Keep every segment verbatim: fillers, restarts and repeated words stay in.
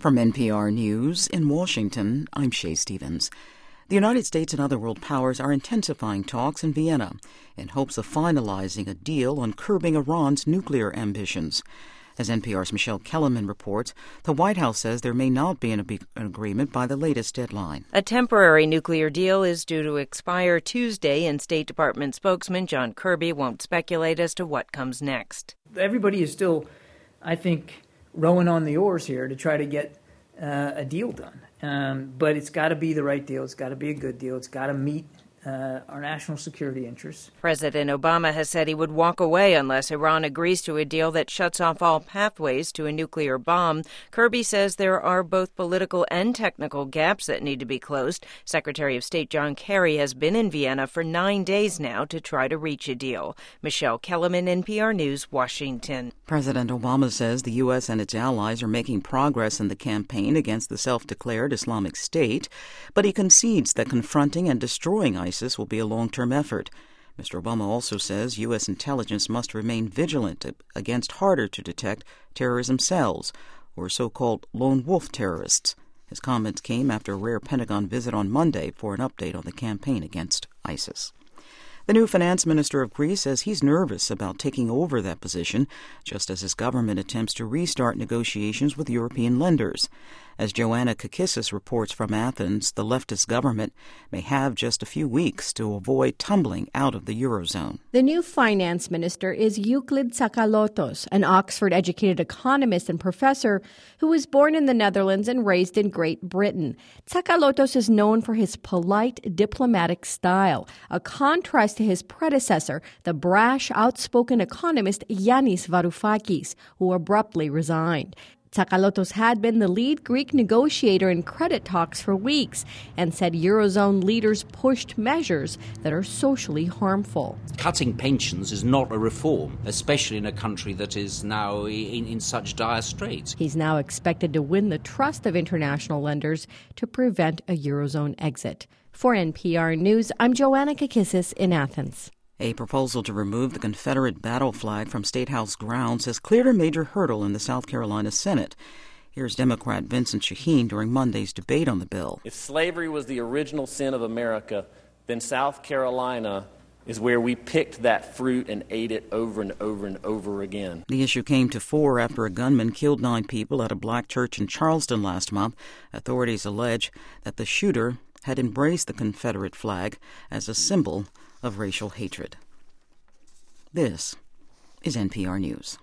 From N P R News in Washington, I'm Shay Stevens. The United States and other world powers are intensifying talks in Vienna in hopes of finalizing a deal on curbing Iran's nuclear ambitions. As N P R's Michelle Kellerman reports, the White House says there may not be an, ab- an agreement by the latest deadline. A temporary nuclear deal is due to expire Tuesday, and State Department spokesman John Kirby won't speculate as to what comes next. Everybody is still, I think, rowing on the oars here to try to get uh, a deal done. Um, but it's got to be the right deal. It's got to be a good deal. It's got to meet Uh, our national security interests. President Obama has said he would walk away unless Iran agrees to a deal that shuts off all pathways to a nuclear bomb. Kirby says there are both political and technical gaps that need to be closed. Secretary of State John Kerry has been in Vienna for nine days now to try to reach a deal. Michelle Kellerman, N P R News, Washington. President Obama says the U S and its allies are making progress in the campaign against the self-declared Islamic State, but he concedes that confronting and destroying ISIS ISIS will be a long-term effort. Mister Obama also says U S intelligence must remain vigilant against harder-to-detect terrorism cells, or so-called lone wolf terrorists. His comments came after a rare Pentagon visit on Monday for an update on the campaign against ISIS. The new finance minister of Greece says he's nervous about taking over that position, just as his government attempts to restart negotiations with European lenders. As Joanna Kakissis reports from Athens, the leftist government may have just a few weeks to avoid tumbling out of the Eurozone. The new finance minister is Euclid Tsakalotos, an Oxford-educated economist and professor who was born in the Netherlands and raised in Great Britain. Tsakalotos is known for his polite, diplomatic style, a contrast to his predecessor, the brash, outspoken economist Yanis Varoufakis, who abruptly resigned. Tsakalotos had been the lead Greek negotiator in credit talks for weeks and said Eurozone leaders pushed measures that are socially harmful. Cutting pensions is not a reform, especially in a country that is now in, in such dire straits. He's now expected to win the trust of international lenders to prevent a Eurozone exit. For N P R News, I'm Joanna Kakissis in Athens. A proposal to remove the Confederate battle flag from State House grounds has cleared a major hurdle in the South Carolina Senate. Here's Democrat Vincent Shaheen during Monday's debate on the bill. If slavery was the original sin of America, then South Carolina is where we picked that fruit and ate it over and over and over again. The issue came to fore after a gunman killed nine people at a black church in Charleston last month. Authorities allege that the shooter had embraced the Confederate flag as a symbol of racial hatred. This is N P R News.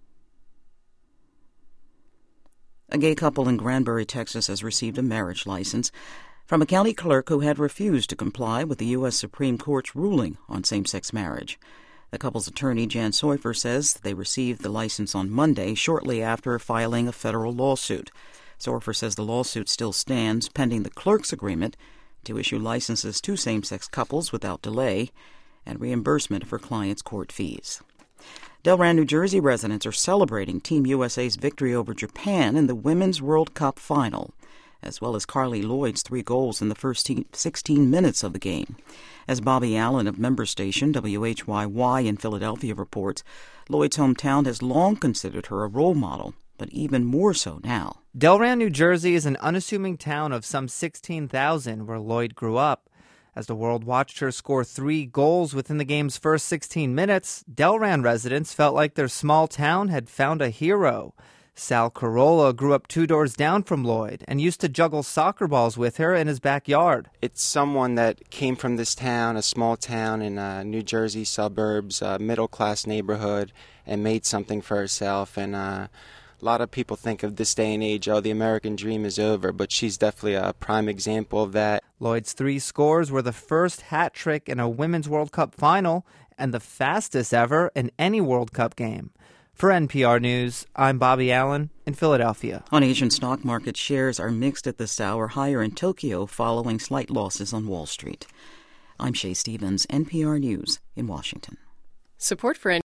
A gay couple in Granbury, Texas, has received a marriage license from a county clerk who had refused to comply with the U S Supreme Court's ruling on same-sex marriage. The couple's attorney, Jan Seufer, says they received the license on Monday, shortly after filing a federal lawsuit. Seufer says the lawsuit still stands pending the clerk's agreement to issue licenses to same-sex couples without delay and reimbursement for clients' court fees. Delran, New Jersey residents are celebrating Team U S A's victory over Japan in the Women's World Cup final, as well as Carly Lloyd's three goals in the first sixteen minutes of the game. As Bobby Allen of member station W H Y Y in Philadelphia reports, Lloyd's hometown has long considered her a role model, but even more so now. Delran, New Jersey is an unassuming town of some sixteen thousand where Lloyd grew up. As the world watched her score three goals within the game's first sixteen minutes, Delran residents felt like their small town had found a hero. Sal Carolla grew up two doors down from Lloyd and used to juggle soccer balls with her in his backyard. It's someone that came from this town, a small town in uh, New Jersey suburbs, a middle-class neighborhood, and made something for herself. And uh, a lot of people think of this day and age, oh, the American dream is over, but she's definitely a prime example of that. Lloyd's three scores were the first hat trick in a Women's World Cup final and the fastest ever in any World Cup game. For N P R News, I'm Bobby Allen in Philadelphia. On Asian stock market, shares are mixed at this hour, higher in Tokyo following slight losses on Wall Street. I'm Shay Stevens, N P R News in Washington. Support for